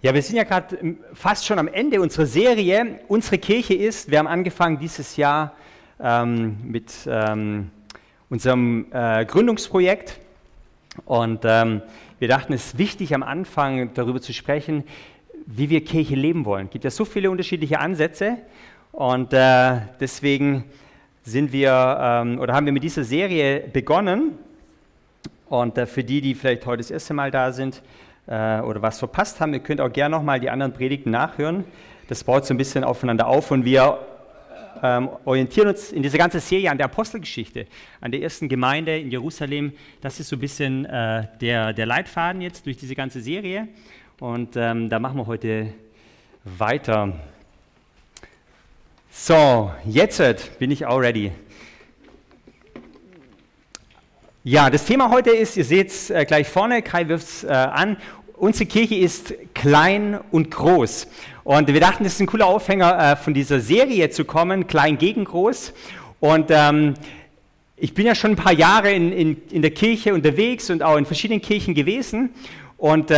Ja, wir sind ja gerade fast schon am Ende unserer Serie. Unsere Kirche ist, wir haben angefangen dieses Jahr mit unserem Gründungsprojekt und wir dachten, es ist wichtig am Anfang darüber zu sprechen, wie wir Kirche leben wollen. Es gibt ja so viele unterschiedliche Ansätze und deswegen sind wir haben wir mit dieser Serie begonnen und für die vielleicht heute das erste Mal da sind, oder was verpasst haben, ihr könnt auch gerne nochmal die anderen Predigten nachhören. Das baut so ein bisschen aufeinander auf und wir orientieren uns in dieser ganzen Serie an der Apostelgeschichte, an der ersten Gemeinde in Jerusalem. Das ist so ein bisschen der Leitfaden jetzt durch diese ganze Serie und da machen wir heute weiter. So, jetzt bin ich auch ready. Ja, das Thema heute ist, ihr seht es gleich vorne, Kai wirft es an, unsere Kirche ist klein und groß. Und wir dachten, das ist ein cooler Aufhänger von dieser Serie zu kommen, klein gegen groß. Und ich bin ja schon ein paar Jahre in der Kirche unterwegs und auch in verschiedenen Kirchen gewesen. Und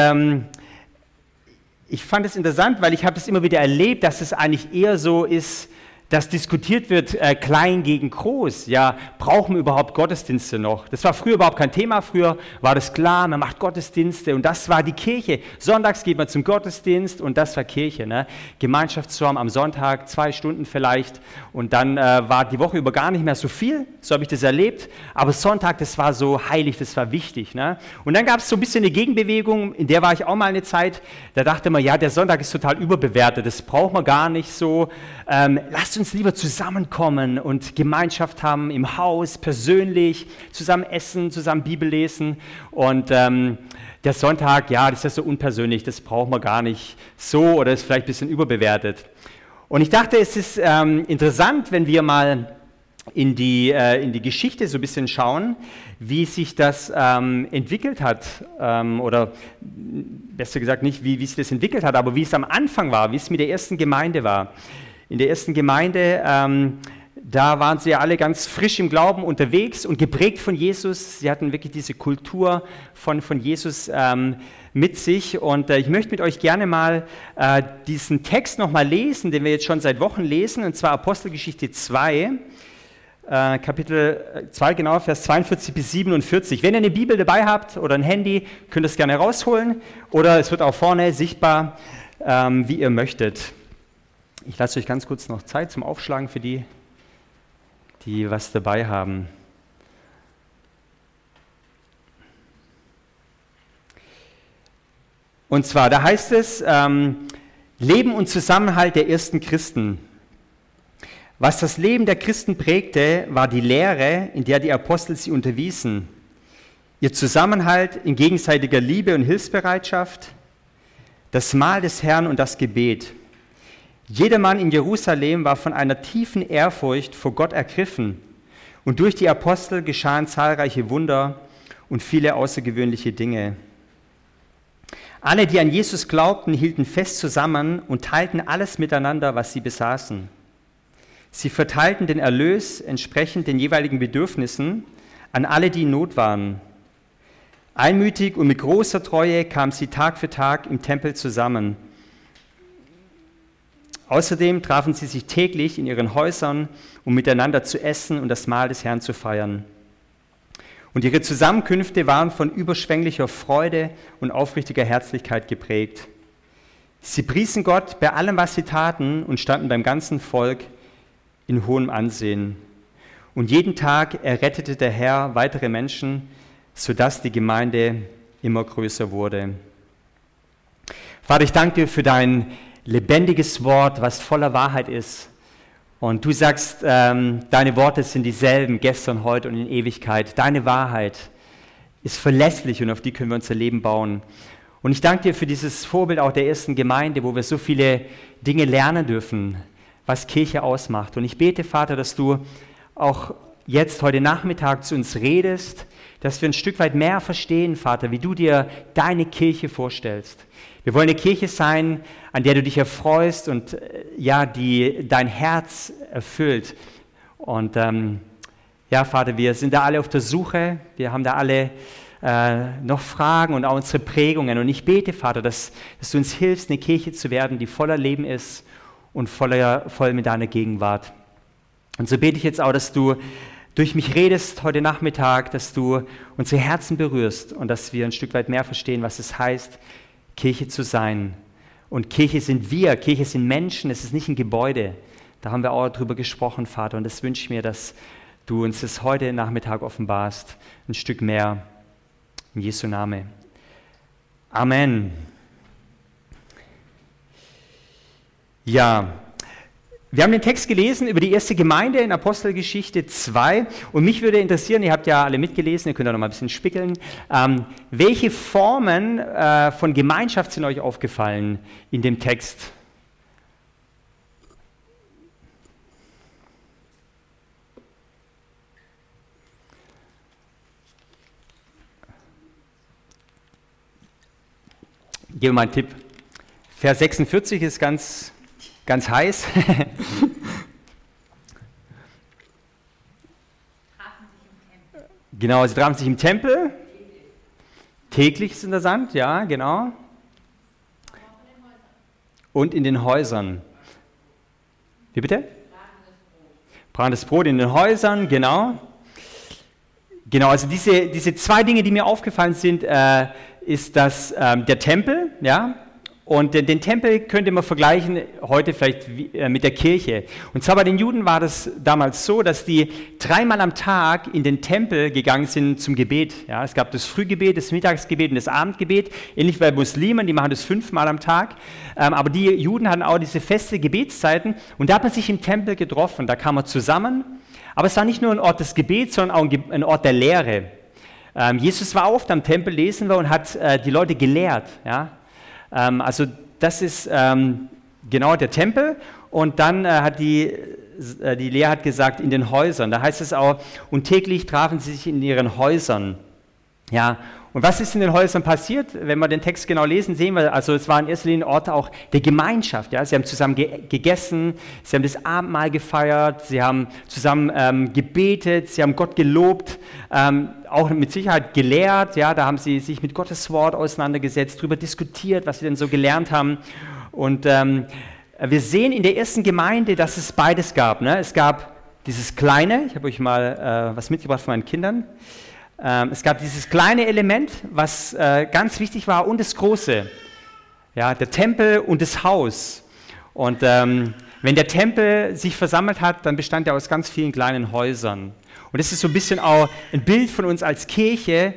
ich fand es interessant, weil ich habe das immer wieder erlebt, dass es eigentlich eher so ist, dass diskutiert wird, klein gegen groß. Ja, brauchen wir überhaupt Gottesdienste noch? Das war früher überhaupt kein Thema. Früher war das klar, man macht Gottesdienste und das war die Kirche. Sonntags geht man zum Gottesdienst und das war Kirche. Ne? Gemeinschaftsraum am Sonntag, 2 Stunden vielleicht und dann war die Woche über gar nicht mehr so viel. So habe ich das erlebt. Aber Sonntag, das war so heilig, das war wichtig. Ne? Und dann gab es so ein bisschen eine Gegenbewegung, in der war ich auch mal eine Zeit, da dachte man, ja, der Sonntag ist total überbewertet, das braucht man gar nicht so. Lasst uns lieber zusammenkommen und Gemeinschaft haben im Haus, persönlich, zusammen essen, zusammen Bibel lesen und der Sonntag, ja, das ist ja so unpersönlich, das braucht man gar nicht so oder ist vielleicht ein bisschen überbewertet. Und ich dachte, es ist interessant, wenn wir mal in die Geschichte so ein bisschen schauen, wie sich das entwickelt hat oder besser gesagt nicht, wie sich das entwickelt hat, aber wie es am Anfang war, wie es mit der ersten Gemeinde war. In der ersten Gemeinde, da waren sie ja alle ganz frisch im Glauben unterwegs und geprägt von Jesus. Sie hatten wirklich diese Kultur von Jesus mit sich. Und ich möchte mit euch gerne mal diesen Text nochmal lesen, den wir jetzt schon seit Wochen lesen, und zwar Apostelgeschichte 2, Kapitel 2, genau, Vers 42 bis 47. Wenn ihr eine Bibel dabei habt oder ein Handy, könnt ihr es gerne rausholen oder es wird auch vorne sichtbar, wie ihr möchtet. Ich lasse euch ganz kurz noch Zeit zum Aufschlagen für die was dabei haben. Und zwar, da heißt es, Leben und Zusammenhalt der ersten Christen. Was das Leben der Christen prägte, war die Lehre, in der die Apostel sie unterwiesen. Ihr Zusammenhalt in gegenseitiger Liebe und Hilfsbereitschaft, das Mahl des Herrn und das Gebet. Jedermann in Jerusalem war von einer tiefen Ehrfurcht vor Gott ergriffen und durch die Apostel geschahen zahlreiche Wunder und viele außergewöhnliche Dinge. Alle, die an Jesus glaubten, hielten fest zusammen und teilten alles miteinander, was sie besaßen. Sie verteilten den Erlös entsprechend den jeweiligen Bedürfnissen an alle, die in Not waren. Einmütig und mit großer Treue kamen sie Tag für Tag im Tempel zusammen. Außerdem trafen sie sich täglich in ihren Häusern, um miteinander zu essen und das Mahl des Herrn zu feiern. Und ihre Zusammenkünfte waren von überschwänglicher Freude und aufrichtiger Herzlichkeit geprägt. Sie priesen Gott bei allem, was sie taten und standen beim ganzen Volk in hohem Ansehen. Und jeden Tag errettete der Herr weitere Menschen, sodass die Gemeinde immer größer wurde. Vater, ich danke dir für dein lebendiges Wort, was voller Wahrheit ist. Und du sagst, deine Worte sind dieselben gestern, heute und in Ewigkeit. Deine Wahrheit ist verlässlich und auf die können wir unser Leben bauen. Und ich danke dir für dieses Vorbild auch der ersten Gemeinde, wo wir so viele Dinge lernen dürfen, was Kirche ausmacht. Und ich bete, Vater, dass du auch jetzt heute Nachmittag zu uns redest, dass wir ein Stück weit mehr verstehen, Vater, wie du dir deine Kirche vorstellst. Wir wollen eine Kirche sein, an der du dich erfreust und ja, die dein Herz erfüllt. Und ja, Vater, wir sind da alle auf der Suche, wir haben da alle noch Fragen und auch unsere Prägungen. Und ich bete, Vater, dass du uns hilfst, eine Kirche zu werden, die voller Leben ist und voll mit deiner Gegenwart. Und so bete ich jetzt auch, dass du durch mich redest heute Nachmittag, dass du unsere Herzen berührst und dass wir ein Stück weit mehr verstehen, was es heißt, Kirche zu sein. Und Kirche sind wir, Kirche sind Menschen, es ist nicht ein Gebäude. Da haben wir auch drüber gesprochen, Vater, und das wünsche ich mir, dass du uns das heute Nachmittag offenbarst, ein Stück mehr. In Jesu Namen. Amen. Ja, wir haben den Text gelesen über die erste Gemeinde in Apostelgeschichte 2 und mich würde interessieren, ihr habt ja alle mitgelesen, ihr könnt auch noch mal ein bisschen spickeln, welche Formen von Gemeinschaft sind euch aufgefallen in dem Text? Ich gebe mal einen Tipp. Vers 46 ist ganz heiß. Genau, sie trafen sich im Tempel. Täglich ist interessant, ja, genau. Und in den Häusern. Wie bitte? Brannendes Brot in den Häusern, genau. Genau, also diese zwei Dinge, die mir aufgefallen sind, ist das der Tempel, ja, und den Tempel könnte man vergleichen heute vielleicht mit der Kirche. Und zwar bei den Juden war das damals so, dass die 3-mal am Tag in den Tempel gegangen sind zum Gebet. Ja, es gab das Frühgebet, das Mittagsgebet und das Abendgebet, ähnlich bei Muslimen, die machen das 5-mal am Tag. Aber die Juden hatten auch diese feste Gebetszeiten und da hat man sich im Tempel getroffen, da kam man zusammen. Aber es war nicht nur ein Ort des Gebets, sondern auch ein Ort der Lehre. Jesus war oft am Tempel, lesen wir, und hat die Leute gelehrt. Ja? Also das ist genau der Tempel. Und dann hat die Lehre hat gesagt, in den Häusern. Da heißt es auch, und täglich trafen sie sich in ihren Häusern. Ja, und was ist in den Häusern passiert? Wenn wir den Text genau lesen, sehen wir, also es war in erster Linie ein Ort auch der Gemeinschaft. Ja? Sie haben zusammen gegessen, sie haben das Abendmahl gefeiert, sie haben zusammen gebetet, sie haben Gott gelobt, auch mit Sicherheit gelehrt. Ja? Da haben sie sich mit Gottes Wort auseinandergesetzt, darüber diskutiert, was sie denn so gelernt haben. Und wir sehen in der ersten Gemeinde, dass es beides gab. Ne? Es gab dieses Kleine, ich habe euch mal was mitgebracht von meinen Kindern. Es gab dieses kleine Element, was ganz wichtig war, und das Große, ja, der Tempel und das Haus. Und wenn der Tempel sich versammelt hat, dann bestand er aus ganz vielen kleinen Häusern. Und das ist so ein bisschen auch ein Bild von uns als Kirche,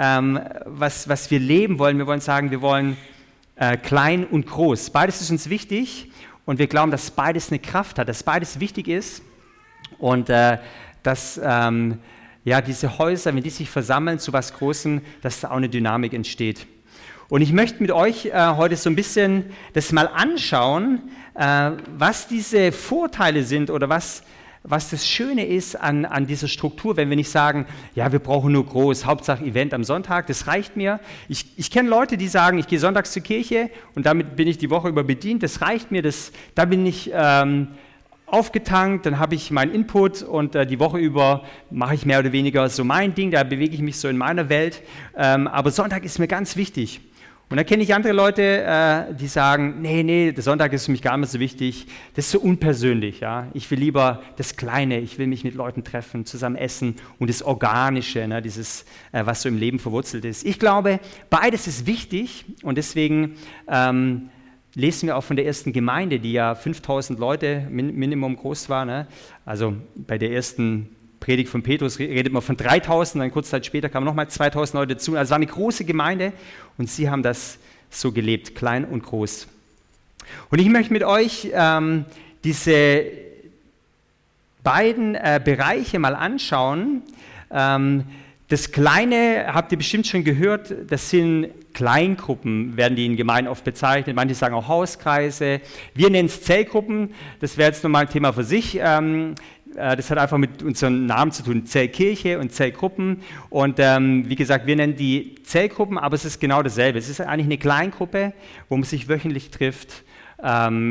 was wir leben wollen. Wir wollen sagen, wir wollen klein und groß. Beides ist uns wichtig und wir glauben, dass beides eine Kraft hat, dass beides wichtig ist und dass ja, diese Häuser, wenn die sich versammeln zu was Großem, dass da auch eine Dynamik entsteht. Und ich möchte mit euch heute so ein bisschen das mal anschauen, was diese Vorteile sind oder was das Schöne ist an dieser Struktur, wenn wir nicht sagen, ja, wir brauchen nur groß, Hauptsache Event am Sonntag, das reicht mir. Ich kenne Leute, die sagen, ich gehe sonntags zur Kirche und damit bin ich die Woche über bedient, das reicht mir, da bin ich aufgetankt, dann habe ich meinen Input und die Woche über mache ich mehr oder weniger so mein Ding, da bewege ich mich so in meiner Welt, aber Sonntag ist mir ganz wichtig. Und dann kenne ich andere Leute, die sagen, nee, der Sonntag ist für mich gar nicht so wichtig, das ist so unpersönlich, ja. Ich will lieber das Kleine, ich will mich mit Leuten treffen, zusammen essen und das Organische, ne, dieses, was so im Leben verwurzelt ist. Ich glaube, beides ist wichtig und deswegen lesen wir auch von der ersten Gemeinde, die ja 5000 Leute Minimum groß war. Ne? Also bei der ersten Predigt von Petrus redet man von 3000, dann kurze Zeit später kamen nochmal 2000 Leute dazu. Also es war eine große Gemeinde und sie haben das so gelebt, klein und groß. Und ich möchte mit euch diese beiden Bereiche mal anschauen. Das Kleine, habt ihr bestimmt schon gehört, das sind Kleingruppen, werden die in Gemeinden oft bezeichnet. Manche sagen auch Hauskreise. Wir nennen es Zellgruppen. Das wäre jetzt nochmal ein Thema für sich. Das hat einfach mit unserem Namen zu tun, Zellkirche und Zellgruppen. Und wie gesagt, wir nennen die Zellgruppen, aber es ist genau dasselbe. Es ist eigentlich eine Kleingruppe, wo man sich wöchentlich trifft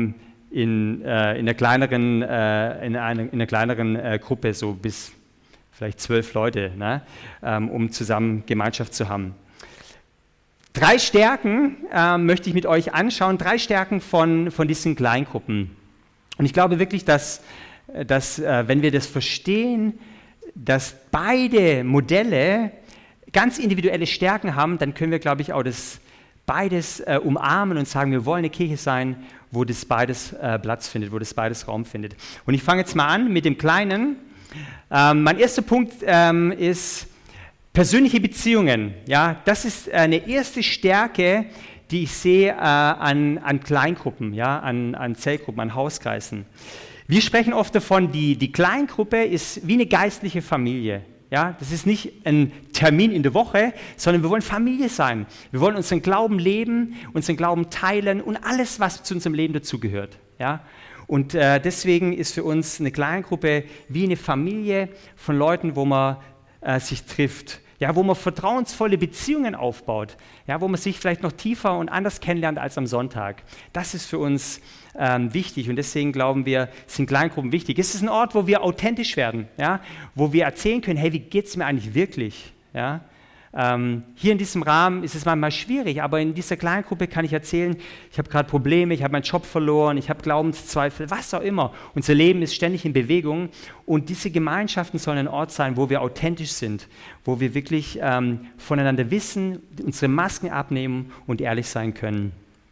in einer kleineren Gruppe, so bis vielleicht 12 Leute, ne? Um zusammen Gemeinschaft zu haben. 3 Stärken möchte ich mit euch anschauen, 3 Stärken von diesen Kleingruppen. Und ich glaube wirklich, dass wenn wir das verstehen, dass beide Modelle ganz individuelle Stärken haben, dann können wir, glaube ich, auch das beides umarmen und sagen, wir wollen eine Kirche sein, wo das beides Platz findet, wo das beides Raum findet. Und ich fange jetzt mal an mit dem Kleinen. Mein erster Punkt ist persönliche Beziehungen. Ja, das ist eine erste Stärke, die ich sehe an Kleingruppen, ja, an Zellgruppen, an Hauskreisen. Wir sprechen oft davon, die Kleingruppe ist wie eine geistliche Familie. Ja, das ist nicht ein Termin in der Woche, sondern wir wollen Familie sein. Wir wollen unseren Glauben leben, unseren Glauben teilen und alles, was zu unserem Leben dazugehört. Ja? Und deswegen ist für uns eine Kleingruppe wie eine Familie von Leuten, wo man sich trifft. Ja, wo man vertrauensvolle Beziehungen aufbaut, ja, wo man sich vielleicht noch tiefer und anders kennenlernt als am Sonntag. Das ist für uns wichtig und deswegen glauben wir, sind Kleingruppen wichtig. Es ist ein Ort, wo wir authentisch werden, ja, wo wir erzählen können, hey, wie geht es mir eigentlich wirklich? Ja? Hier in diesem Rahmen ist es manchmal schwierig, aber in dieser Kleingruppe kann ich erzählen, ich habe gerade Probleme, ich habe meinen Job verloren, ich habe Glaubenszweifel, was auch immer. Unser Leben ist ständig in Bewegung und diese Gemeinschaften sollen ein Ort sein, wo wir authentisch sind, wo wir wirklich voneinander wissen, unsere Masken abnehmen und ehrlich sein können.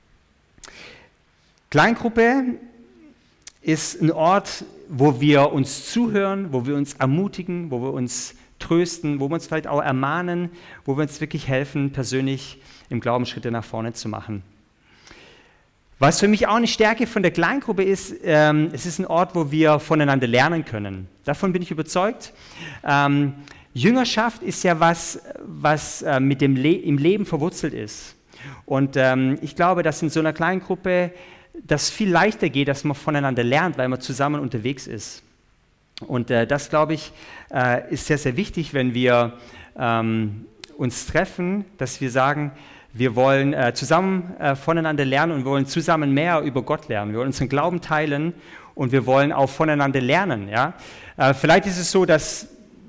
Kleingruppe ist ein Ort, wo wir uns zuhören, wo wir uns ermutigen, wo wir uns trösten, wo wir uns vielleicht auch ermahnen, wo wir uns wirklich helfen, persönlich im Glauben Schritte nach vorne zu machen. Was für mich auch eine Stärke von der Kleingruppe ist, es ist ein Ort, wo wir voneinander lernen können. Davon bin ich überzeugt. Jüngerschaft ist ja was mit dem im Leben verwurzelt ist. Und ich glaube, dass in so einer Kleingruppe das viel leichter geht, dass man voneinander lernt, weil man zusammen unterwegs ist. Und das, glaube ich, ist sehr, sehr wichtig, wenn wir uns treffen, dass wir sagen, wir wollen zusammen voneinander lernen und wir wollen zusammen mehr über Gott lernen. Wir wollen unseren Glauben teilen und wir wollen auch voneinander lernen. Ja? Vielleicht ist es so, dass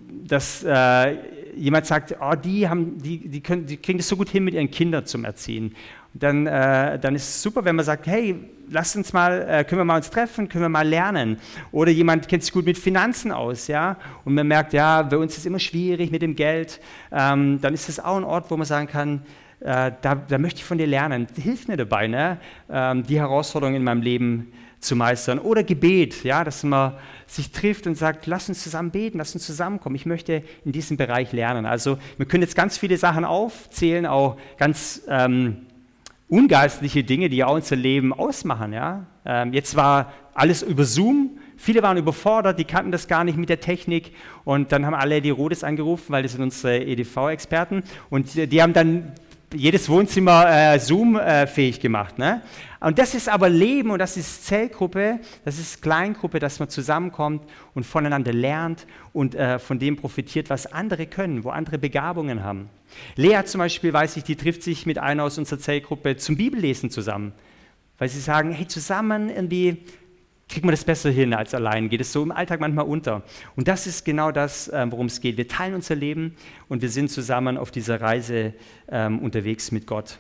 jemand sagt, oh, die kriegen das so gut hin mit ihren Kindern zum Erziehen. Dann ist es super, wenn man sagt, hey, können wir mal uns treffen, können wir mal lernen. Oder jemand kennt sich gut mit Finanzen aus, ja, und man merkt, ja, bei uns ist es immer schwierig mit dem Geld. Dann ist es auch ein Ort, wo man sagen kann, da möchte ich von dir lernen. Hilf mir dabei, ne, die Herausforderungen in meinem Leben zu meistern. Oder Gebet, ja, dass man sich trifft und sagt, lass uns zusammen beten, lass uns zusammenkommen. Ich möchte in diesem Bereich lernen. Also wir können jetzt ganz viele Sachen aufzählen, auch ganz ungeistliche Dinge, die ja unser Leben ausmachen. Ja? Jetzt war alles über Zoom, viele waren überfordert, die kannten das gar nicht mit der Technik und dann haben alle die Rodes angerufen, weil das sind unsere EDV-Experten und die haben dann jedes Wohnzimmer Zoom-fähig gemacht. Ne? Und das ist aber Leben und das ist Zellgruppe, das ist Kleingruppe, dass man zusammenkommt und voneinander lernt und von dem profitiert, was andere können, wo andere Begabungen haben. Lea zum Beispiel, weiß ich, die trifft sich mit einer aus unserer Zellgruppe zum Bibellesen zusammen, weil sie sagen, hey, zusammen irgendwie kriegt man das besser hin als allein, geht es so im Alltag manchmal unter. Und das ist genau das, worum es geht. Wir teilen unser Leben und wir sind zusammen auf dieser Reise unterwegs mit Gott.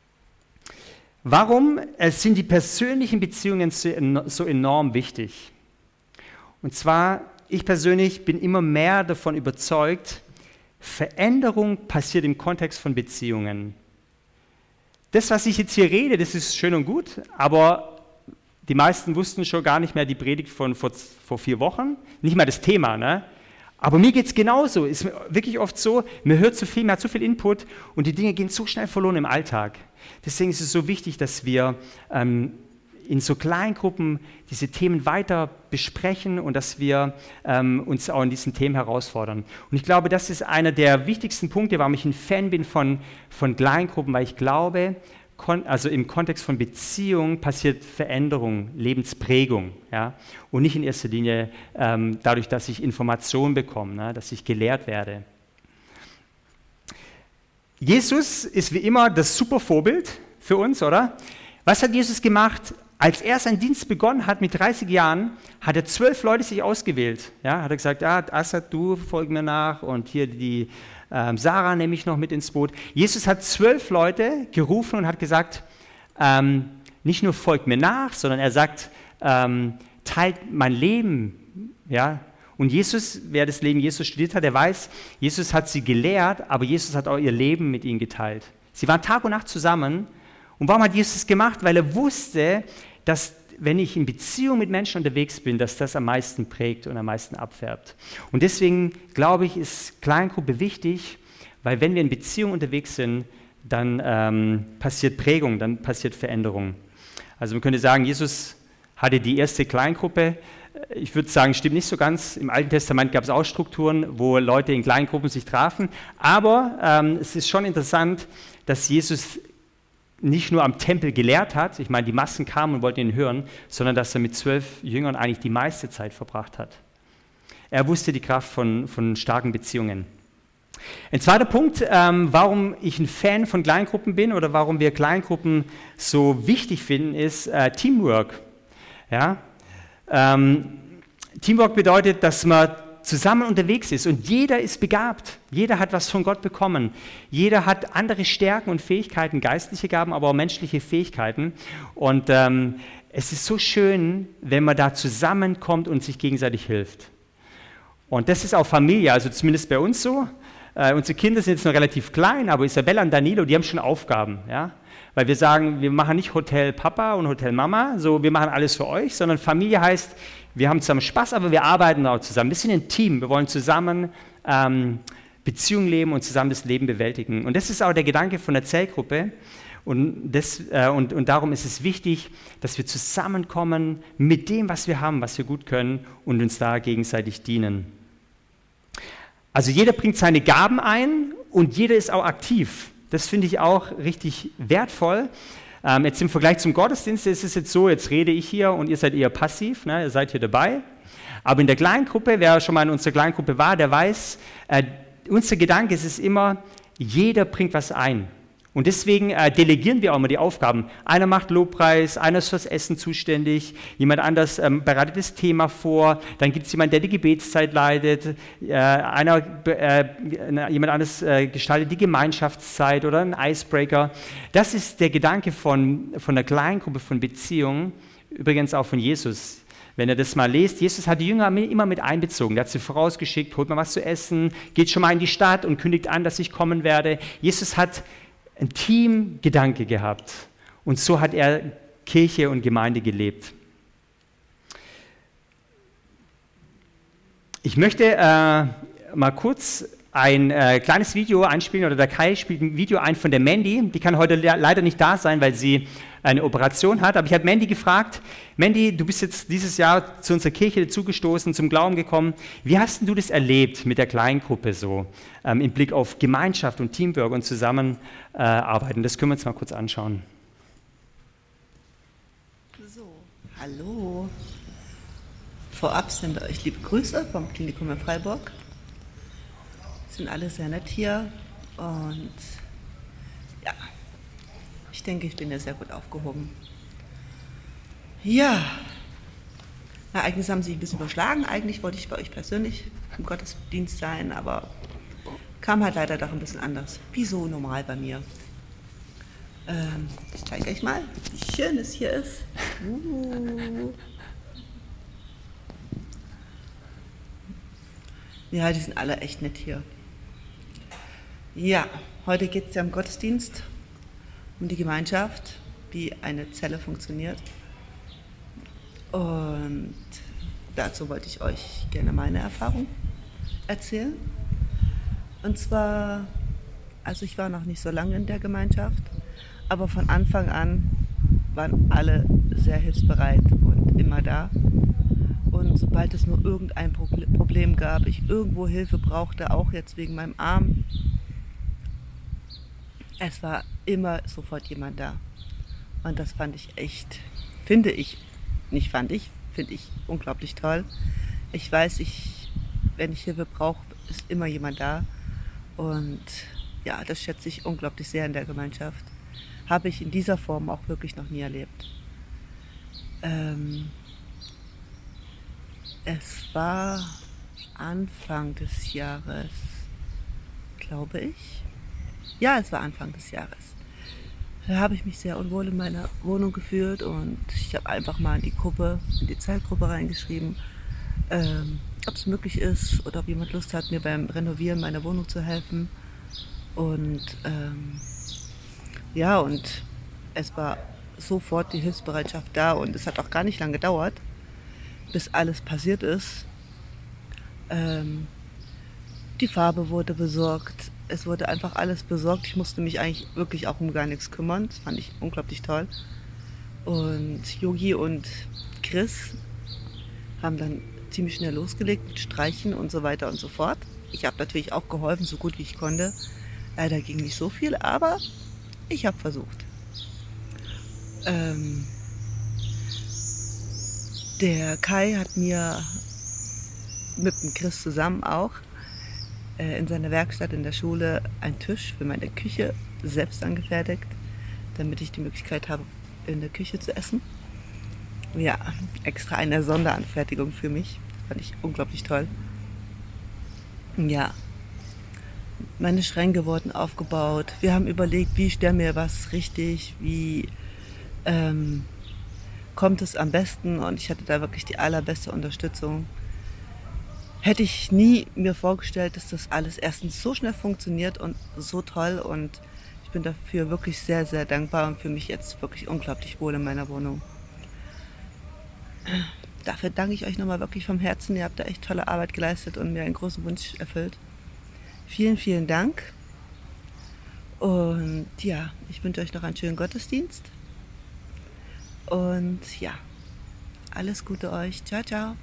Warum sind die persönlichen Beziehungen so enorm wichtig? Und zwar, ich persönlich bin immer mehr davon überzeugt, Veränderung passiert im Kontext von Beziehungen. Das, was ich jetzt hier rede, das ist schön und gut, aber die meisten wussten schon gar nicht mehr die Predigt von vor 4 Wochen, nicht mal das Thema, ne? Aber mir geht es genauso, ist wirklich oft so, man hört zu viel, man hat zu viel Input und die Dinge gehen so schnell verloren im Alltag. Deswegen ist es so wichtig, dass wir in so Kleingruppen diese Themen weiter besprechen und dass wir uns auch in diesen Themen herausfordern. Und ich glaube, das ist einer der wichtigsten Punkte, warum ich ein Fan bin von Kleingruppen, weil ich glaube, also im Kontext von Beziehung passiert Veränderung, Lebensprägung, ja? Und nicht in erster Linie dadurch, dass ich Informationen bekomme, ne? Dass ich gelehrt werde. Jesus ist wie immer das super Vorbild für uns, oder? Was hat Jesus gemacht? als er seinen Dienst begonnen hat mit 30 Jahren, hat er 12 Leute sich ausgewählt. Ja, hat er gesagt, Assad, du folg mir nach und hier die Sarah nehme ich noch mit ins Boot. Jesus hat 12 Leute gerufen und hat gesagt, nicht nur folgt mir nach, sondern er sagt, teilt mein Leben. Ja? Und Jesus, wer das Leben Jesus studiert hat, der weiß, Jesus hat sie gelehrt, aber Jesus hat auch ihr Leben mit ihnen geteilt. Sie waren Tag und Nacht zusammen. Und warum hat Jesus das gemacht? Weil er wusste, dass wenn ich in Beziehung mit Menschen unterwegs bin, dass das am meisten prägt und am meisten abfärbt. Und deswegen glaube ich, ist Kleingruppe wichtig, weil wenn wir in Beziehung unterwegs sind, dann passiert Prägung, dann passiert Veränderung. Also man könnte sagen, Jesus hatte die erste Kleingruppe. Ich würde sagen, stimmt nicht so ganz. Im Alten Testament gab es auch Strukturen, wo Leute in Kleingruppen sich trafen. Aber es ist schon interessant, dass Jesus nicht nur am Tempel gelehrt hat, ich meine, die Massen kamen und wollten ihn hören, sondern dass er mit 12 Jüngern eigentlich die meiste Zeit verbracht hat. Er wusste die Kraft von starken Beziehungen. Ein zweiter Punkt, warum ich ein Fan von Kleingruppen bin oder warum wir Kleingruppen so wichtig finden, ist Teamwork. Ja? Teamwork bedeutet, dass man zusammen unterwegs ist und jeder ist begabt. Jeder hat was von Gott bekommen. Jeder hat andere Stärken und Fähigkeiten, geistliche Gaben, aber auch menschliche Fähigkeiten. Und es ist so schön, wenn man da zusammenkommt und sich gegenseitig hilft. Und das ist auch Familie, also zumindest bei uns so. Unsere Kinder sind jetzt noch relativ klein, aber Isabella und Danilo, die haben schon Aufgaben. Ja? Weil wir sagen, wir machen nicht Hotel Papa und Hotel Mama, so wir machen alles für euch, sondern Familie heißt, wir haben zusammen Spaß, aber wir arbeiten auch zusammen. Wir sind ein Team, wir wollen zusammen Beziehungen leben und zusammen das Leben bewältigen. Und das ist auch der Gedanke von der Zellgruppe. Und darum ist es wichtig, dass wir zusammenkommen mit dem, was wir haben, was wir gut können und uns da gegenseitig dienen. Also jeder bringt seine Gaben ein und jeder ist auch aktiv. Das finde ich auch richtig wertvoll. Jetzt im Vergleich zum Gottesdienst ist es jetzt so, jetzt rede ich hier und ihr seid eher passiv, ne? Ihr seid hier dabei. Aber in der Kleingruppe, wer schon mal in unserer Kleingruppe war, der weiß, unser Gedanke ist es immer, jeder bringt was ein. Und deswegen delegieren wir auch immer die Aufgaben. Einer macht Lobpreis, einer ist fürs Essen zuständig, jemand anders bereitet das Thema vor, dann gibt es jemanden, der die Gebetszeit leitet, jemand anderes gestaltet die Gemeinschaftszeit oder einen Icebreaker. Das ist der Gedanke von der Kleingruppe, von Beziehungen, übrigens auch von Jesus. Wenn ihr das mal lest, Jesus hat die Jünger immer mit einbezogen. Er hat sie vorausgeschickt, holt mal was zu essen, geht schon mal in die Stadt und kündigt an, dass ich kommen werde. Jesus hat ein Teamgedanke gehabt und so hat er Kirche und Gemeinde gelebt. Ich möchte mal kurz ein kleines Video einspielen, oder der Kai spielt ein Video ein von der Mandy. Die kann heute leider nicht da sein, weil sie eine Operation hat, aber ich habe Mandy gefragt, Mandy, du bist jetzt dieses Jahr zu unserer Kirche dazugestoßen, zum Glauben gekommen. Wie hast denn du das erlebt mit der Kleingruppe so, im Blick auf Gemeinschaft und Teamwork und Zusammenarbeiten? Das können wir uns mal kurz anschauen. So, hallo. Vorab sind euch liebe Grüße vom Klinikum in Freiburg. Sind alle sehr nett hier und ja, ich denke, ich bin ja sehr gut aufgehoben. Ja, na, eigentlich haben sie sich ein bisschen überschlagen. Eigentlich wollte ich bei euch persönlich im Gottesdienst sein, aber kam halt leider doch ein bisschen anders. Wie so normal bei mir. Ich zeige euch mal, wie schön es hier ist. Ja, die sind alle echt nett hier. Ja, heute geht es ja im Gottesdienst um die Gemeinschaft, wie eine Zelle funktioniert. Und dazu wollte ich euch gerne meine Erfahrung erzählen. Und zwar, also ich war noch nicht so lange in der Gemeinschaft, aber von Anfang an waren alle sehr hilfsbereit und immer da. Und sobald es nur irgendein Problem gab, ich irgendwo Hilfe brauchte, auch jetzt wegen meinem Arm, es war immer sofort jemand da. Und das finde ich unglaublich toll. Ich weiß, wenn ich Hilfe brauche, ist immer jemand da. Und ja, das schätze ich unglaublich sehr in der Gemeinschaft. Habe ich in dieser Form auch wirklich noch nie erlebt. Es war Anfang des Jahres, glaube ich. Ja, es war Anfang des Jahres. Da habe ich mich sehr unwohl in meiner Wohnung gefühlt und ich habe einfach mal in die Zeitgruppe reingeschrieben, ob es möglich ist oder ob jemand Lust hat, mir beim Renovieren meiner Wohnung zu helfen. Und ja, und es war sofort die Hilfsbereitschaft da und es hat auch gar nicht lange gedauert, bis alles passiert ist. Die Farbe wurde besorgt, es wurde einfach alles besorgt. Ich musste mich eigentlich wirklich auch um gar nichts kümmern, das fand ich unglaublich toll. Und Yogi und Chris haben dann ziemlich schnell losgelegt mit Streichen und so weiter und so fort. Ich habe natürlich auch geholfen, so gut wie ich konnte. Leider ging nicht so viel, aber ich habe versucht. Der Kai hat mir mit dem Chris zusammen auch in seiner Werkstatt in der Schule einen Tisch für meine Küche selbst angefertigt, damit ich die Möglichkeit habe, in der Küche zu essen. Ja, extra eine Sonderanfertigung für mich. Fand ich unglaublich toll. Ja, meine Schränke wurden aufgebaut. Wir haben überlegt, wie stellen wir was richtig, wie kommt es am besten. Und ich hatte da wirklich die allerbeste Unterstützung. Hätte ich nie mir vorgestellt, dass das alles erstens so schnell funktioniert und so toll. Und ich bin dafür wirklich sehr, sehr dankbar und fühle mich jetzt wirklich unglaublich wohl in meiner Wohnung. Dafür danke ich euch nochmal wirklich vom Herzen. Ihr habt da echt tolle Arbeit geleistet und mir einen großen Wunsch erfüllt. Vielen, vielen Dank. Und ja, ich wünsche euch noch einen schönen Gottesdienst. Und ja, alles Gute euch. Ciao, ciao.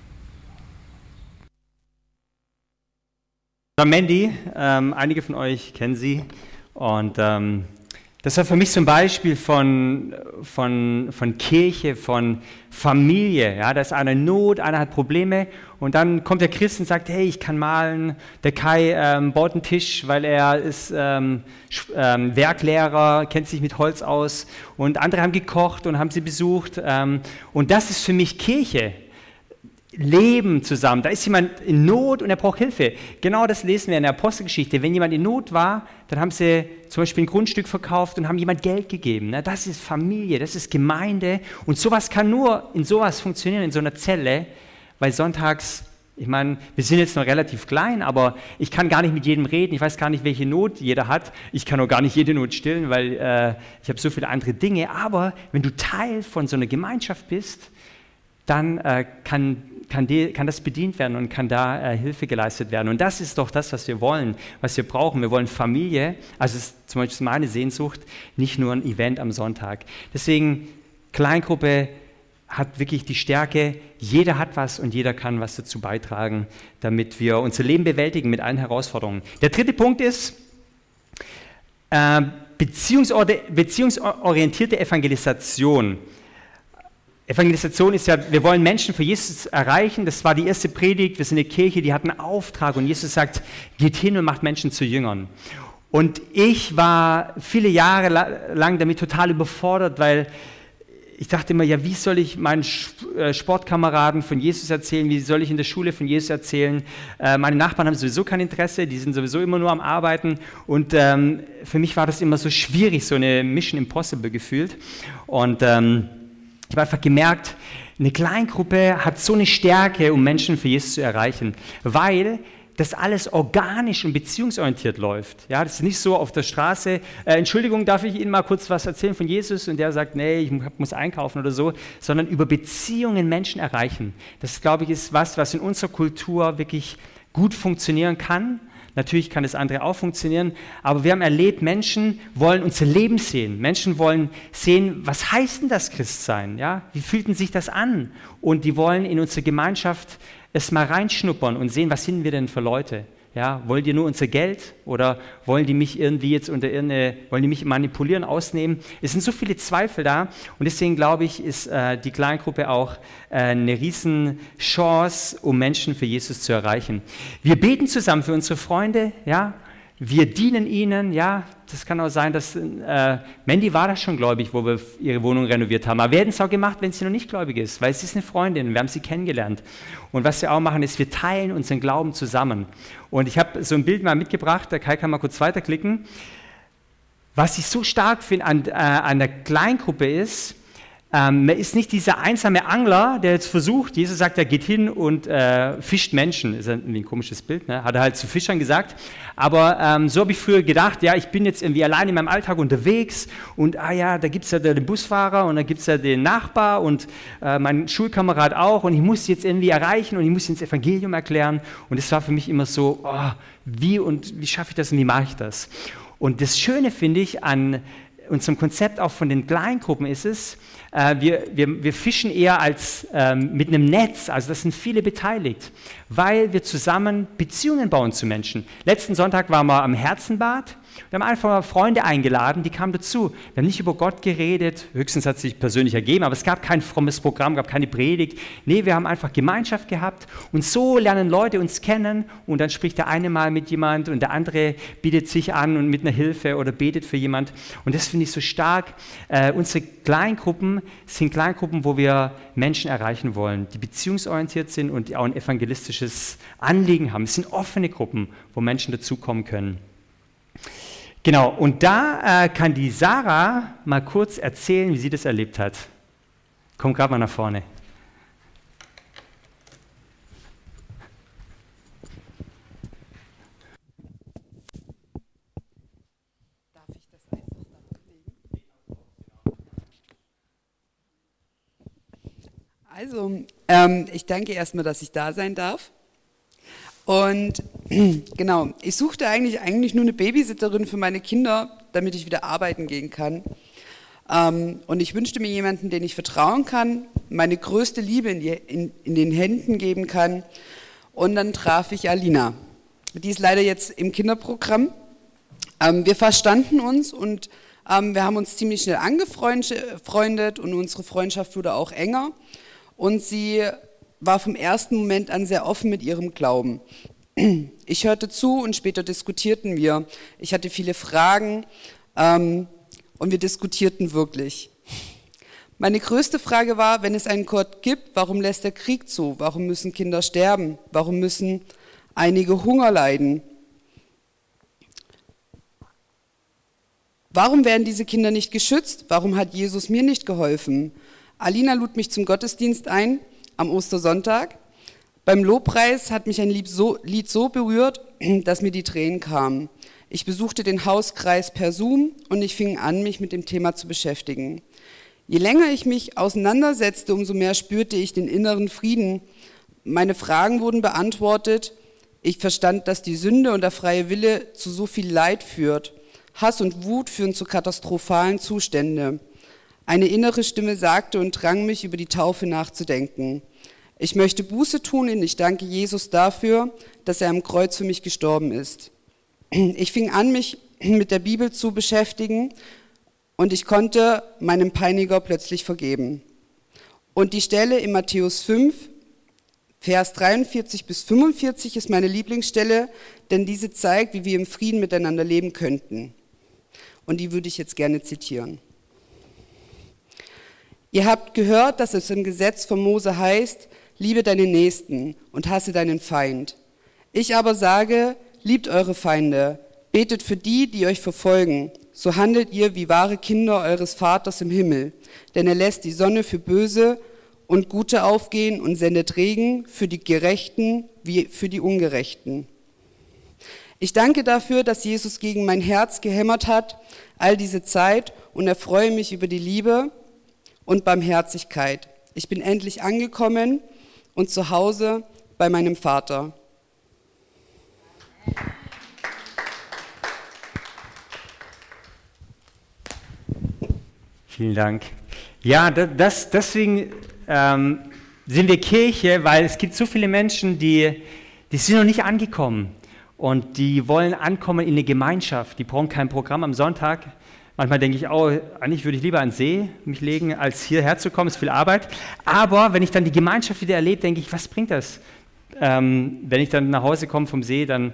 Mandy, einige von euch kennen sie und das war für mich so ein Beispiel von Kirche, von Familie. Ja, da ist einer in Not, einer hat Probleme und dann kommt der Christ und sagt, hey, ich kann malen. Der Kai baut einen Tisch, weil er ist Werklehrer, kennt sich mit Holz aus und andere haben gekocht und haben sie besucht und das ist für mich Kirche. Leben zusammen. Da ist jemand in Not und er braucht Hilfe. Genau das lesen wir in der Apostelgeschichte. Wenn jemand in Not war, dann haben sie zum Beispiel ein Grundstück verkauft und haben jemand Geld gegeben. Das ist Familie, das ist Gemeinde und sowas kann nur in sowas funktionieren, in so einer Zelle, weil sonntags, ich meine, wir sind jetzt noch relativ klein, aber ich kann gar nicht mit jedem reden, ich weiß gar nicht, welche Not jeder hat. Ich kann auch gar nicht jede Not stillen, weil ich habe so viele andere Dinge. Aber wenn du Teil von so einer Gemeinschaft bist, dann kann das bedient werden und kann da Hilfe geleistet werden. Und das ist doch das, was wir wollen, was wir brauchen. Wir wollen Familie, also das ist zum Beispiel meine Sehnsucht, nicht nur ein Event am Sonntag. Deswegen, Kleingruppe hat wirklich die Stärke, jeder hat was und jeder kann was dazu beitragen, damit wir unser Leben bewältigen mit allen Herausforderungen. Der dritte Punkt ist, beziehungsorientierte Evangelisation. Evangelisation ist ja, wir wollen Menschen für Jesus erreichen, das war die erste Predigt, wir sind eine Kirche, die hat einen Auftrag und Jesus sagt, geht hin und macht Menschen zu Jüngern. Und ich war viele Jahre lang damit total überfordert, weil ich dachte immer, ja, wie soll ich meinen Sportkameraden von Jesus erzählen, wie soll ich in der Schule von Jesus erzählen? Meine Nachbarn haben sowieso kein Interesse, die sind sowieso immer nur am Arbeiten und für mich war das immer so schwierig, so eine Mission Impossible gefühlt und ich habe einfach gemerkt, eine Kleingruppe hat so eine Stärke, um Menschen für Jesus zu erreichen, weil das alles organisch und beziehungsorientiert läuft. Ja, das ist nicht so auf der Straße, Entschuldigung, darf ich Ihnen mal kurz was erzählen von Jesus? Und der sagt, nee, ich muss einkaufen oder so, sondern über Beziehungen Menschen erreichen. Das, glaube ich, ist was in unserer Kultur wirklich gut funktionieren kann. Natürlich kann das andere auch funktionieren, aber wir haben erlebt, Menschen wollen unser Leben sehen. Menschen wollen sehen, was heißt denn das Christsein? Ja? Wie fühlt denn sich das an? Und die wollen in unsere Gemeinschaft erst mal reinschnuppern und sehen, was sind wir denn für Leute? Ja, wollen die nur unser Geld oder wollen die mich irgendwie jetzt wollen die mich manipulieren, ausnehmen? Es sind so viele Zweifel da und deswegen glaube ich, ist die Kleingruppe auch eine riesen Chance, um Menschen für Jesus zu erreichen. Wir beten zusammen für unsere Freunde, ja. wir dienen ihnen, ja, das kann auch sein, dass Mandy war da schon gläubig, wo wir ihre Wohnung renoviert haben, aber wir hätten es auch gemacht, wenn sie noch nicht gläubig ist, weil sie ist eine Freundin, wir haben sie kennengelernt. Und was wir auch machen, ist, wir teilen unseren Glauben zusammen. Und ich habe so ein Bild mal mitgebracht, der Kai kann mal kurz weiterklicken. Was ich so stark finde an der Kleingruppe ist, man ist nicht dieser einsame Angler, der jetzt versucht, Jesus sagt, er geht hin und fischt Menschen. Ist irgendwie ein komisches Bild, ne? Hat er halt zu Fischern gesagt. Aber so habe ich früher gedacht, ja, ich bin jetzt irgendwie allein in meinem Alltag unterwegs und da gibt es ja den Busfahrer und da gibt es ja den Nachbar und mein Schulkamerad auch und ich muss jetzt irgendwie erreichen und ich muss ins Evangelium erklären. Und es war für mich immer so, wie schaffe ich das und wie mache ich das? Und das Schöne finde ich an unserem Konzept auch von den Kleingruppen ist es, wir fischen eher als mit einem Netz, also das sind viele beteiligt, weil wir zusammen Beziehungen bauen zu Menschen. Letzten Sonntag waren wir am Herzenbad, wir haben einfach mal Freunde eingeladen, die kamen dazu. Wir haben nicht über Gott geredet, höchstens hat es sich persönlich ergeben, aber es gab kein frommes Programm, gab keine Predigt. Nee, wir haben einfach Gemeinschaft gehabt und so lernen Leute uns kennen und dann spricht der eine mal mit jemand und der andere bietet sich an und mit einer Hilfe oder betet für jemand. Und das finde ich so stark. Unsere Kleingruppen sind Kleingruppen, wo wir Menschen erreichen wollen, die beziehungsorientiert sind und die auch ein evangelistisches Anliegen haben. Es sind offene Gruppen, wo Menschen dazukommen können. Genau, und da kann die Sarah mal kurz erzählen, wie sie das erlebt hat. Komm gerade mal nach vorne. Darf ich das einfach da ablegen? Also, ich danke erstmal, dass ich da sein darf. Und genau, ich suchte eigentlich nur eine Babysitterin für meine Kinder, damit ich wieder arbeiten gehen kann. Und ich wünschte mir jemanden, den ich vertrauen kann, meine größte Liebe in den Händen geben kann. Und dann traf ich Alina. Die ist leider jetzt im Kinderprogramm. Wir verstanden uns und wir haben uns ziemlich schnell angefreundet und unsere Freundschaft wurde auch enger. Und sie war vom ersten Moment an sehr offen mit ihrem Glauben. Ich hörte zu und später diskutierten wir. Ich hatte viele Fragen und wir diskutierten wirklich. Meine größte Frage war, wenn es einen Gott gibt, warum lässt der Krieg zu? Warum müssen Kinder sterben? Warum müssen einige Hunger leiden? Warum werden diese Kinder nicht geschützt? Warum hat Jesus mir nicht geholfen? Alina lud mich zum Gottesdienst ein, am Ostersonntag. Beim Lobpreis hat mich ein Lied so berührt, dass mir die Tränen kamen. Ich besuchte den Hauskreis per Zoom und ich fing an, mich mit dem Thema zu beschäftigen. Je länger ich mich auseinandersetzte, umso mehr spürte ich den inneren Frieden. Meine Fragen wurden beantwortet. Ich verstand, dass die Sünde und der freie Wille zu so viel Leid führt. Hass und Wut führen zu katastrophalen Zuständen. Eine innere Stimme sagte und drang mich, über die Taufe nachzudenken. Ich möchte Buße tun und ich danke Jesus dafür, dass er am Kreuz für mich gestorben ist. Ich fing an, mich mit der Bibel zu beschäftigen und ich konnte meinem Peiniger plötzlich vergeben. Und die Stelle in Matthäus 5, Vers 43 bis 45 ist meine Lieblingsstelle, denn diese zeigt, wie wir im Frieden miteinander leben könnten. Und die würde ich jetzt gerne zitieren. Ihr habt gehört, dass es im Gesetz von Mose heißt, liebe deinen Nächsten und hasse deinen Feind. Ich aber sage, liebt eure Feinde, betet für die, die euch verfolgen. So handelt ihr wie wahre Kinder eures Vaters im Himmel. Denn er lässt die Sonne für Böse und Gute aufgehen und sendet Regen für die Gerechten wie für die Ungerechten. Ich danke dafür, dass Jesus gegen mein Herz gehämmert hat, all diese Zeit, und erfreue mich über die Liebe und Barmherzigkeit. Ich bin endlich angekommen und zu Hause bei meinem Vater. Vielen Dank. Ja, deswegen sind wir Kirche, weil es gibt so viele Menschen, die sind noch nicht angekommen und die wollen ankommen in eine Gemeinschaft. Die brauchen kein Programm am Sonntag. Manchmal denke ich, eigentlich würde ich lieber an den See mich legen, als hierher zu kommen, ist viel Arbeit. Aber wenn ich dann die Gemeinschaft wieder erlebe, denke ich, was bringt das? Wenn ich dann nach Hause komme vom See, dann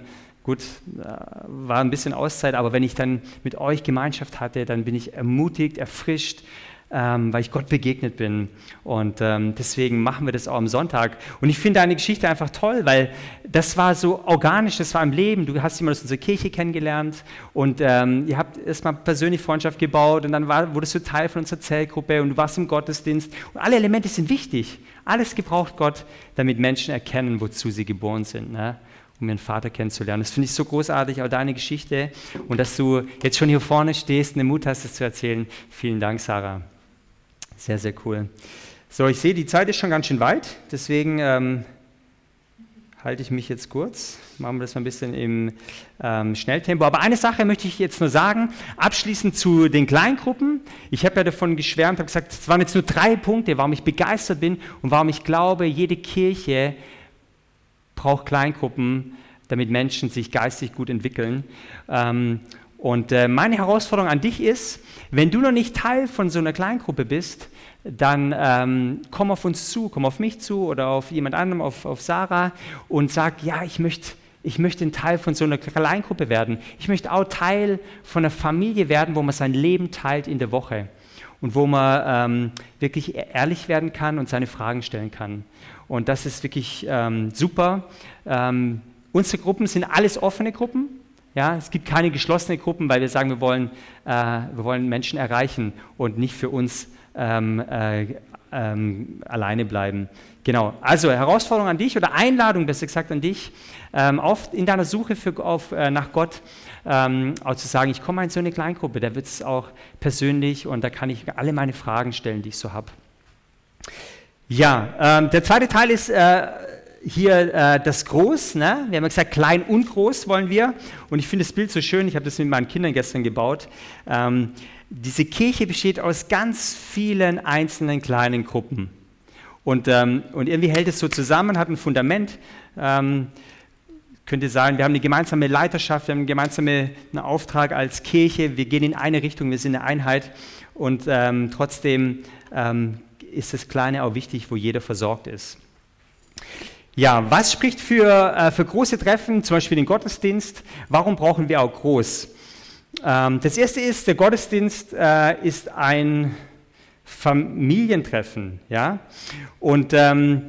Gut, war ein bisschen Auszeit, aber wenn ich dann mit euch Gemeinschaft hatte, dann bin ich ermutigt, erfrischt, weil ich Gott begegnet bin. Und deswegen machen wir das auch am Sonntag. Und ich finde deine Geschichte einfach toll, weil das war so organisch, das war im Leben. Du hast jemanden aus unserer Kirche kennengelernt und ihr habt erstmal persönlich Freundschaft gebaut und dann wurdest du Teil von unserer Zellgruppe und du warst im Gottesdienst. Und alle Elemente sind wichtig. Alles gebraucht Gott, damit Menschen erkennen, wozu sie geboren sind, ne? Um ihren Vater kennenzulernen. Das finde ich so großartig, auch deine Geschichte. Und dass du jetzt schon hier vorne stehst und den Mut hast, es zu erzählen. Vielen Dank, Sarah. Sehr, sehr cool. So, ich sehe, die Zeit ist schon ganz schön weit, deswegen halte ich mich jetzt kurz. Machen wir das mal ein bisschen im Schnelltempo. Aber eine Sache möchte ich jetzt nur sagen, abschließend zu den Kleingruppen. Ich habe ja davon geschwärmt, habe gesagt, es waren jetzt nur 3 Punkte, warum ich begeistert bin und warum ich glaube, jede Kirche braucht Kleingruppen, damit Menschen sich geistig gut entwickeln. Und meine Herausforderung an dich ist, wenn du noch nicht Teil von so einer Kleingruppe bist, dann komm auf uns zu, komm auf mich zu oder auf jemand anderem, auf Sarah und sag, ja, ich möchte ein Teil von so einer Kleingruppe werden. Ich möchte auch Teil von einer Familie werden, wo man sein Leben teilt in der Woche und wo man wirklich ehrlich werden kann und seine Fragen stellen kann. Und das ist wirklich super. Unsere Gruppen sind alles offene Gruppen. Ja, es gibt keine geschlossenen Gruppen, weil wir sagen, wir wollen Menschen erreichen und nicht für uns alleine bleiben. Genau, also Herausforderung an dich oder Einladung, besser gesagt an dich, oft in deiner Suche nach Gott, auch zu sagen, ich komme mal in so eine Kleingruppe, da wird es auch persönlich und da kann ich alle meine Fragen stellen, die ich so habe. Ja, der zweite Teil ist hier das Groß, ne? Wir haben ja gesagt, klein und groß wollen wir. Und ich finde das Bild so schön, ich habe das mit meinen Kindern gestern gebaut. Diese Kirche besteht aus ganz vielen einzelnen kleinen Gruppen. Und irgendwie hält es so zusammen, hat ein Fundament. Könnte sagen, wir haben eine gemeinsame Leiterschaft, wir haben einen gemeinsamen Auftrag als Kirche, wir gehen in eine Richtung, wir sind eine Einheit. Und trotzdem ist das Kleine auch wichtig, wo jeder versorgt ist. Ja, was spricht für große Treffen, zum Beispiel den Gottesdienst? Warum brauchen wir auch groß? Das erste ist, der Gottesdienst ist ein Familientreffen. Ja? Und stimmt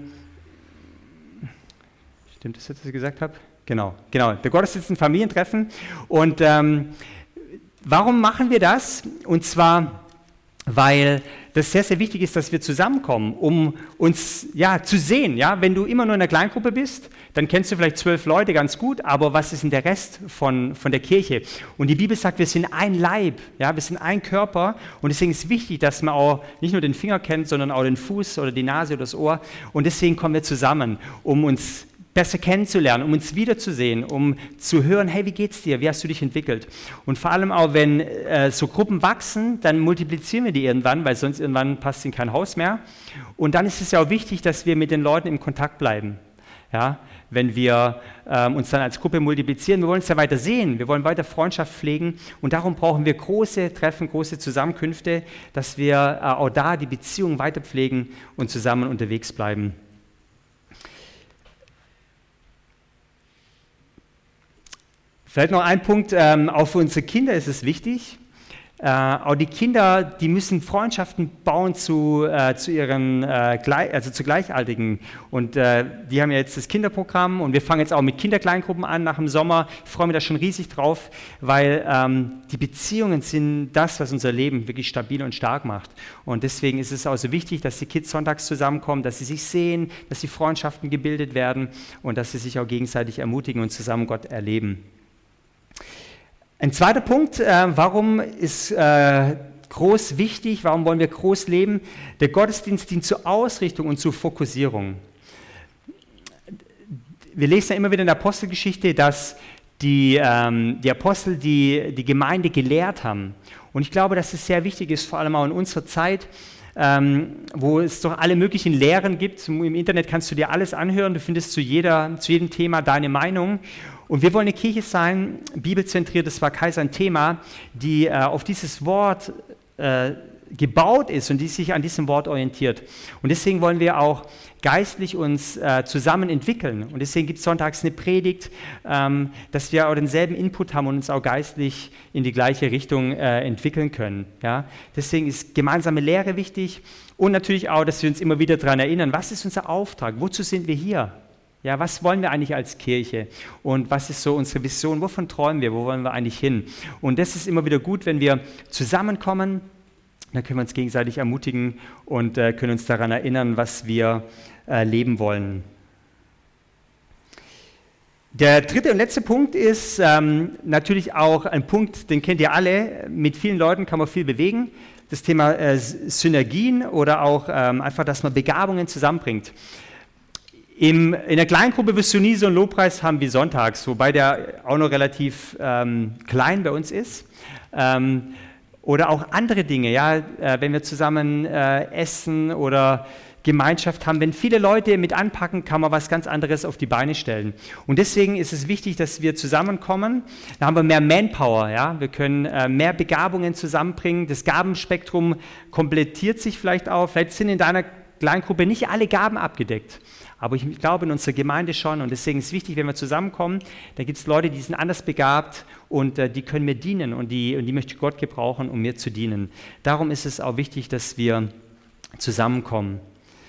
das jetzt, was ich gesagt habe? Genau. Der Gottesdienst ist ein Familientreffen. Und warum machen wir das? Und zwar, weil das sehr, sehr wichtig ist, dass wir zusammenkommen, um uns zu sehen. Ja? Wenn du immer nur in einer Kleingruppe bist, dann kennst du vielleicht 12 Leute ganz gut, aber was ist denn der Rest von der Kirche? Und die Bibel sagt, wir sind ein Leib, ja? Wir sind ein Körper und deswegen ist es wichtig, dass man auch nicht nur den Finger kennt, sondern auch den Fuß oder die Nase oder das Ohr. Und deswegen kommen wir zusammen, um uns besser kennenzulernen, um uns wiederzusehen, um zu hören, hey, wie geht's dir, wie hast du dich entwickelt? Und vor allem auch, wenn so Gruppen wachsen, dann multiplizieren wir die irgendwann, weil sonst irgendwann passt in kein Haus mehr. Und dann ist es ja auch wichtig, dass wir mit den Leuten im Kontakt bleiben. Ja? Wenn wir uns dann als Gruppe multiplizieren, wir wollen es ja weiter sehen, wir wollen weiter Freundschaft pflegen und darum brauchen wir große Treffen, große Zusammenkünfte, dass wir auch da die Beziehung weiter pflegen und zusammen unterwegs bleiben. Vielleicht noch ein Punkt, auch für unsere Kinder ist es wichtig. Auch die Kinder, die müssen Freundschaften bauen zu Gleichaltrigen. Und die haben ja jetzt das Kinderprogramm und wir fangen jetzt auch mit Kinderkleingruppen an nach dem Sommer. Ich freue mich da schon riesig drauf, weil die Beziehungen sind das, was unser Leben wirklich stabil und stark macht. Und deswegen ist es auch so wichtig, dass die Kids sonntags zusammenkommen, dass sie sich sehen, dass die Freundschaften gebildet werden und dass sie sich auch gegenseitig ermutigen und zusammen Gott erleben. Ein zweiter Punkt, warum ist groß wichtig, warum wollen wir groß leben? Der Gottesdienst dient zur Ausrichtung und zur Fokussierung. Wir lesen ja immer wieder in der Apostelgeschichte, dass die Apostel die Gemeinde gelehrt haben. Und ich glaube, dass es sehr wichtig ist, vor allem auch in unserer Zeit, wo es doch alle möglichen Lehren gibt. Im Internet kannst du dir alles anhören, du findest zu jedem Thema deine Meinung. Und wir wollen eine Kirche sein, bibelzentriert, das war Kaiser ein Thema, die auf dieses Wort gebaut ist und die sich an diesem Wort orientiert. Und deswegen wollen wir auch geistlich uns zusammen entwickeln. Und deswegen gibt es sonntags eine Predigt, dass wir auch denselben Input haben und uns auch geistlich in die gleiche Richtung entwickeln können. Ja? Deswegen ist gemeinsame Lehre wichtig und natürlich auch, dass wir uns immer wieder daran erinnern, was ist unser Auftrag, wozu sind wir hier? Ja, was wollen wir eigentlich als Kirche und was ist so unsere Vision, wovon träumen wir, wo wollen wir eigentlich hin? Und das ist immer wieder gut, wenn wir zusammenkommen, dann können wir uns gegenseitig ermutigen und können uns daran erinnern, was wir leben wollen. Der dritte und letzte Punkt ist natürlich auch ein Punkt, den kennt ihr alle, mit vielen Leuten kann man viel bewegen, das Thema Synergien oder auch einfach, dass man Begabungen zusammenbringt. In der Kleingruppe wirst du nie so einen Lobpreis haben wie sonntags, wobei der auch noch relativ klein bei uns ist. Oder auch andere Dinge, ja, wenn wir zusammen essen oder Gemeinschaft haben. Wenn viele Leute mit anpacken, kann man was ganz anderes auf die Beine stellen. Und deswegen ist es wichtig, dass wir zusammenkommen. Da haben wir mehr Manpower, ja. Wir können mehr Begabungen zusammenbringen. Das Gabenspektrum komplettiert sich vielleicht auch. Vielleicht sind in deiner Kleingruppe nicht alle Gaben abgedeckt. Aber ich glaube, in unserer Gemeinde schon. Und deswegen ist es wichtig, wenn wir zusammenkommen, da gibt es Leute, die sind anders begabt und die können mir dienen und die möchte Gott gebrauchen, um mir zu dienen. Darum ist es auch wichtig, dass wir zusammenkommen.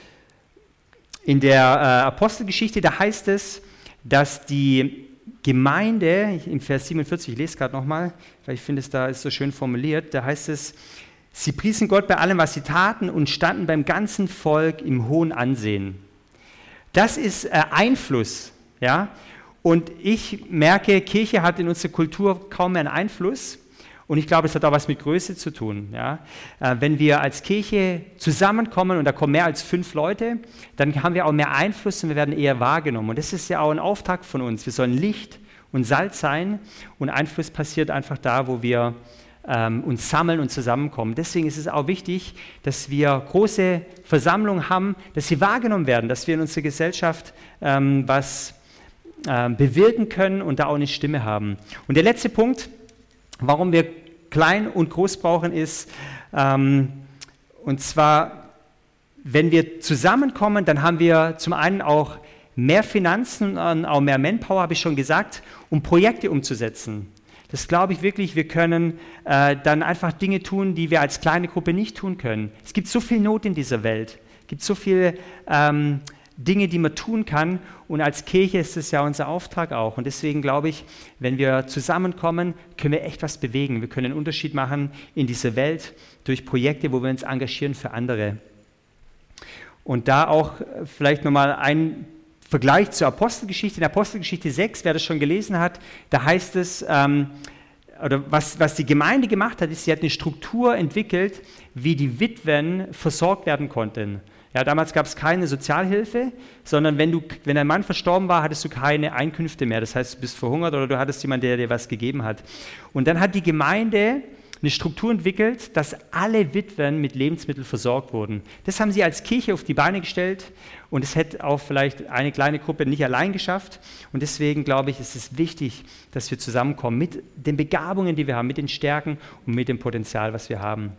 In der Apostelgeschichte, da heißt es, dass die Gemeinde, im Vers 47, ich lese gerade nochmal, weil ich finde, da ist so schön formuliert, da heißt es, sie priesen Gott bei allem, was sie taten und standen beim ganzen Volk im hohen Ansehen. Das ist Einfluss, ja. Und ich merke, Kirche hat in unserer Kultur kaum mehr einen Einfluss. Und ich glaube, es hat auch was mit Größe zu tun. Ja. Wenn wir als Kirche zusammenkommen und da kommen mehr als 5 Leute, dann haben wir auch mehr Einfluss und wir werden eher wahrgenommen. Und das ist ja auch ein Auftrag von uns. Wir sollen Licht und Salz sein und Einfluss passiert einfach da, wo wir uns sammeln und zusammenkommen. Deswegen ist es auch wichtig, dass wir große Versammlungen haben, dass sie wahrgenommen werden, dass wir in unserer Gesellschaft was bewirken können und da auch eine Stimme haben. Und der letzte Punkt, warum wir klein und groß brauchen, ist, und zwar, wenn wir zusammenkommen, dann haben wir zum einen auch mehr Finanzen und auch mehr Manpower, habe ich schon gesagt, um Projekte umzusetzen. Das glaube ich wirklich, wir können dann einfach Dinge tun, die wir als kleine Gruppe nicht tun können. Es gibt so viel Not in dieser Welt, es gibt so viele Dinge, die man tun kann und als Kirche ist es ja unser Auftrag auch. Und deswegen glaube ich, wenn wir zusammenkommen, können wir echt was bewegen. Wir können einen Unterschied machen in dieser Welt durch Projekte, wo wir uns engagieren für andere. Und da auch vielleicht nochmal ein Vergleich zur Apostelgeschichte. In Apostelgeschichte 6, wer das schon gelesen hat, da heißt es, oder was die Gemeinde gemacht hat, ist, sie hat eine Struktur entwickelt, wie die Witwen versorgt werden konnten. Ja, damals gab es keine Sozialhilfe, sondern wenn dein Mann verstorben war, hattest du keine Einkünfte mehr. Das heißt, du bist verhungert oder du hattest jemanden, der dir was gegeben hat. Und dann hat die Gemeinde eine Struktur entwickelt, dass alle Witwen mit Lebensmitteln versorgt wurden. Das haben sie als Kirche auf die Beine gestellt und es hätte auch vielleicht eine kleine Gruppe nicht allein geschafft. Und deswegen glaube ich, ist es wichtig, dass wir zusammenkommen mit den Begabungen, die wir haben, mit den Stärken und mit dem Potenzial, was wir haben.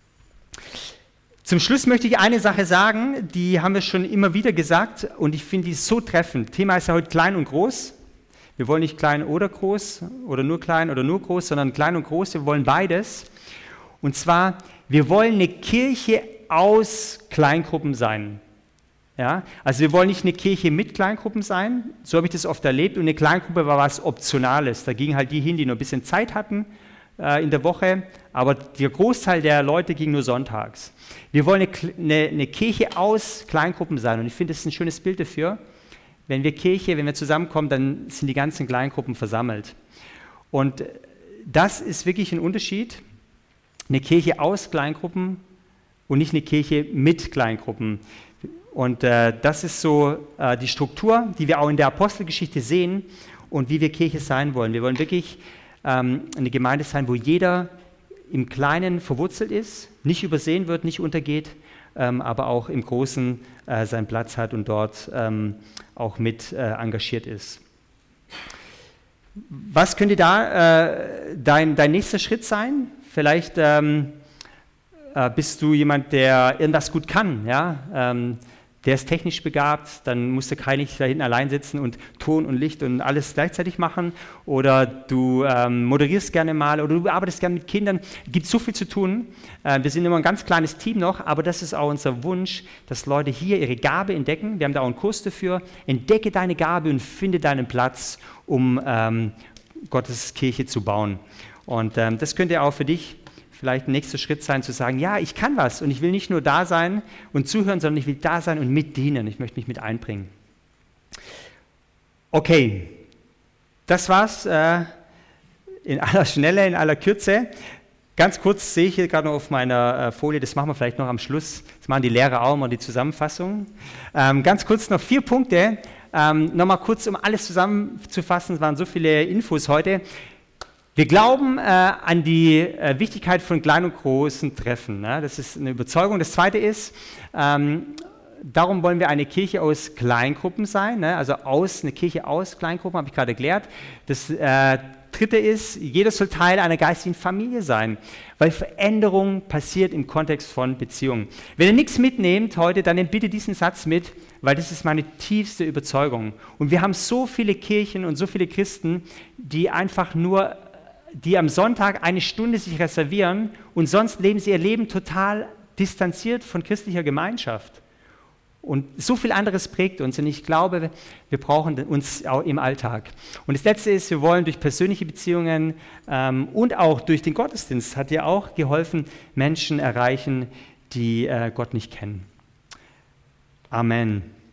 Zum Schluss möchte ich eine Sache sagen, die haben wir schon immer wieder gesagt und ich finde die so treffend. Thema ist ja heute klein und groß. Wir wollen nicht klein oder groß oder nur groß, sondern klein und groß, wir wollen beides. Und zwar, wir wollen eine Kirche aus Kleingruppen sein. Ja? Also wir wollen nicht eine Kirche mit Kleingruppen sein, so habe ich das oft erlebt. Und eine Kleingruppe war was Optionales. Da gingen halt die hin, die nur ein bisschen Zeit hatten in der Woche, aber der Großteil der Leute ging nur sonntags. Wir wollen eine Kirche aus Kleingruppen sein und ich finde, das ist ein schönes Bild dafür. Wenn wir zusammenkommen, dann sind die ganzen Kleingruppen versammelt. Und das ist wirklich ein Unterschied, eine Kirche aus Kleingruppen und nicht eine Kirche mit Kleingruppen. Und das ist so die Struktur, die wir auch in der Apostelgeschichte sehen und wie wir Kirche sein wollen. Wir wollen wirklich eine Gemeinde sein, wo jeder im Kleinen verwurzelt ist, nicht übersehen wird, nicht untergeht, aber auch im Großen seinen Platz hat und dort auch mit engagiert ist. Was könnte da dein nächster Schritt sein? Vielleicht bist du jemand, der irgendwas gut kann, ja? Der ist technisch begabt, dann musst du kein nicht da hinten allein sitzen und Ton und Licht und alles gleichzeitig machen. Oder du moderierst gerne mal oder du arbeitest gerne mit Kindern. Es gibt so viel zu tun. Wir sind immer ein ganz kleines Team noch, aber das ist auch unser Wunsch, dass Leute hier ihre Gabe entdecken. Wir haben da auch einen Kurs dafür. Entdecke deine Gabe und finde deinen Platz, um Gottes Kirche zu bauen. Und das könnte auch für dich vielleicht ein nächster Schritt sein, zu sagen, ja, ich kann was und ich will nicht nur da sein und zuhören, sondern ich will da sein und mitdienen. Ich möchte mich mit einbringen. Okay, das war's in aller Schnelle, in aller Kürze. Ganz kurz sehe ich hier gerade noch auf meiner Folie, das machen wir vielleicht noch am Schluss, das machen die Lehrer auch mal, die Zusammenfassung. Ganz kurz noch 4 Punkte, nochmal kurz, um alles zusammenzufassen, es waren so viele Infos heute. Wir glauben an die Wichtigkeit von kleinen und großen Treffen. Ne? Das ist eine Überzeugung. Das Zweite ist, darum wollen wir eine Kirche aus Kleingruppen sein, ne? Also eine Kirche aus Kleingruppen, habe ich gerade erklärt. Das Dritte ist, jeder soll Teil einer geistigen Familie sein, weil Veränderung passiert im Kontext von Beziehungen. Wenn ihr nichts mitnehmt heute, dann nehmt bitte diesen Satz mit, weil das ist meine tiefste Überzeugung. Und wir haben so viele Kirchen und so viele Christen, die einfach nur die am Sonntag eine Stunde sich reservieren und sonst leben sie ihr Leben total distanziert von christlicher Gemeinschaft. Und so viel anderes prägt uns und ich glaube, wir brauchen uns auch im Alltag. Und das Letzte ist, wir wollen durch persönliche Beziehungen und auch durch den Gottesdienst, hat dir auch geholfen, Menschen erreichen, die Gott nicht kennen. Amen.